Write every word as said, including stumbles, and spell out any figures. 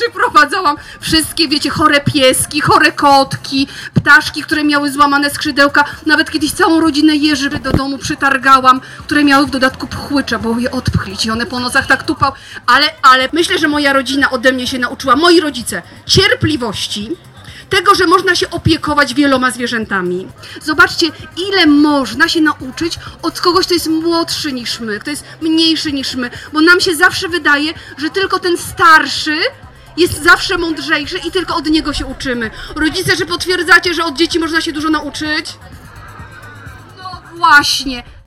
przyprowadzałam wszystkie, wiecie, chore pieski, chore kotki, ptaszki, które miały złamane skrzydełka. Nawet kiedyś całą rodzinę jeży do domu przytargałam, które miały w dodatku pchłycze, bo je odpchlić i one po nocach tak tupał. Ale, ale myślę, że moja rodzina ode mnie się nauczyła, moi rodzice, cierpliwości, tego, że można się opiekować wieloma zwierzętami. Zobaczcie, ile można się nauczyć od kogoś, kto jest młodszy niż my, kto jest mniejszy niż my, bo nam się zawsze wydaje, że tylko ten starszy jest zawsze mądrzejszy i tylko od niego się uczymy. Rodzice, że potwierdzacie, że od dzieci można się dużo nauczyć? No właśnie.